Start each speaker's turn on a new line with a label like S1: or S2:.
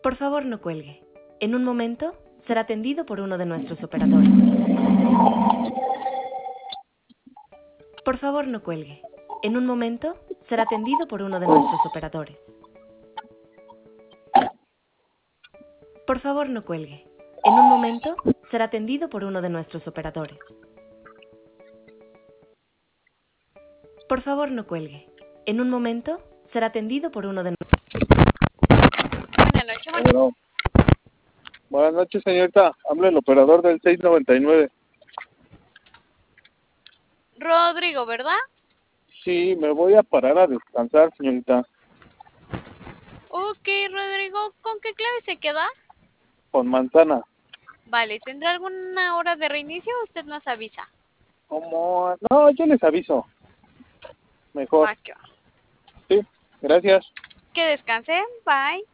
S1: Por favor, no cuelgue. En un momento será atendido por uno de nuestros operadores. Por favor, no cuelgue. En un momento será atendido por uno de nuestros operadores. Por favor, no cuelgue. En un momento será atendido por uno de nuestros operadores. Por favor, no cuelgue. En un momento será atendido por uno de nuestros...
S2: Buenas noches,
S3: Bueno, buenas noches, señorita. Habla el operador del 699.
S2: Rodrigo, ¿verdad?
S3: Sí, me voy a parar a descansar, señorita.
S2: Ok, Rodrigo, ¿con qué clave se queda?
S3: Con manzana.
S2: Vale, ¿tendrá alguna hora de reinicio o usted nos avisa?
S3: ¿Cómo? No, yo les aviso. Mejor.
S2: Va que va.
S3: Sí, gracias.
S2: Que descanse, bye.